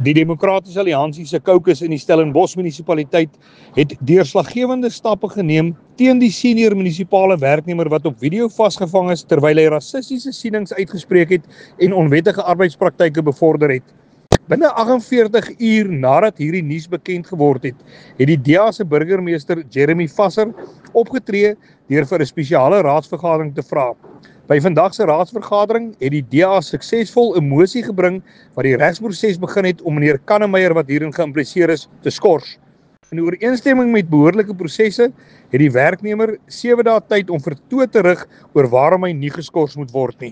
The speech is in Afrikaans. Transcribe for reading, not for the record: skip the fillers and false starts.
Die Demokratiese Alliansie se caucus in die Stellenbosch munisipaliteit het deurslaggewende stappe geneem teen die senior munisipale werknemer wat op video vasgevang is terwyl hy rassistiese sienings uitgespreek het en onwettige arbeidspraktyke bevorder het. Binne 48 uur nadat hierdie nuus bekend geword het die DA se burgemeester Jeremy Vasser opgetree deur vir 'n spesiale raadsvergadering te vra. By vandag se raadsvergadering het die DA suksesvol 'n mosie gebring wat die regsproses begin het om meneer Kannemeyer wat hierin geïmpliseer is te skors. In ooreenstemming met behoorlike prosesse het die werknemer 7 dae tyd om vertoë te rig oor waarom hy nie geskort moet word nie.